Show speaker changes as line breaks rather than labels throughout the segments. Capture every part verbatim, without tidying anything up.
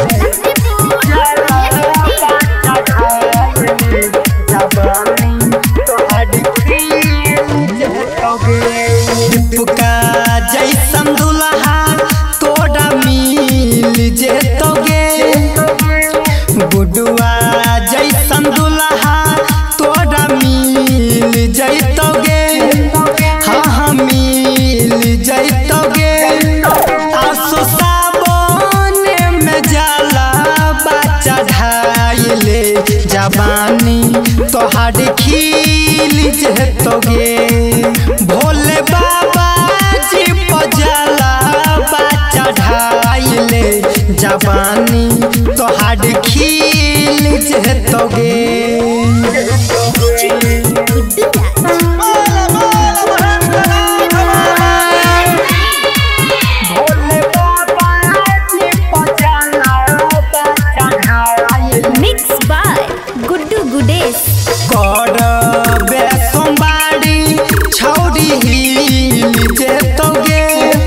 दीपका जैसन दुल्हा तोड़ा मिल जेतोगे, गुडुआ जैसन दुल्हा तोड़ा मिल जैतोगे, हाँ हाँ मिल जैतोगे। आसो सावन में जाला बच्चा ढाइले जवानी तोहार खिल जेतोगे। भोले बाबा जी पजला बच्चा ढाइले जवानी तोहार खिल जेतोगे।
Mixed by Guddu Gudesh।
करबे सोमवारी छौरी हिल जेतोगे,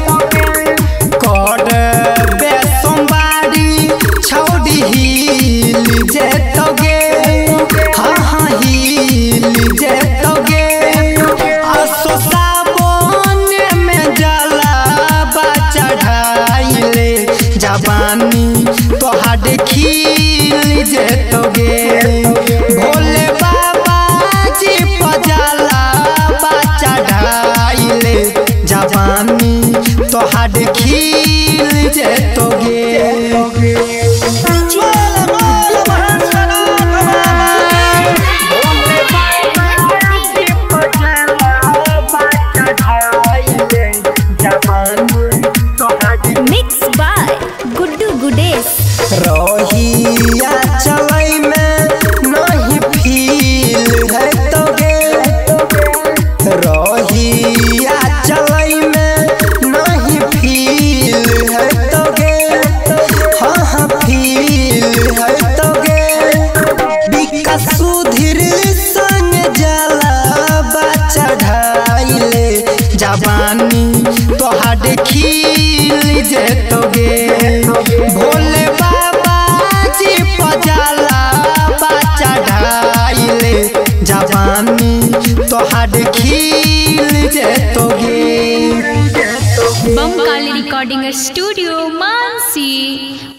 करबे सोमवारी छौरी हिल जेतोगे, हाँ हाँ हिल जेतोगे। आसो सावन में जाला बच्चा ढाइले जवानी तोहार खिल जेतोगे। भोले बाबा जी पजला बच्चा ढाइले जवानी तोहार खिल जेतोगे।
Mixed by Guddu Gudesh।
रहिया चलई में नहीं फील है तोगे, रहिया चलई में नहीं फील है तोगे, हाँ हाँ फील है तोगे। विकास सुधीर संग जाला बच्चा ढाइले जवानी तोहार खिल जेतोगे। भोले बाबा जी पजला बच्चा ढाइले जवानी तोहार खिल जेतोगे।
Bamkali recording studio Mansi.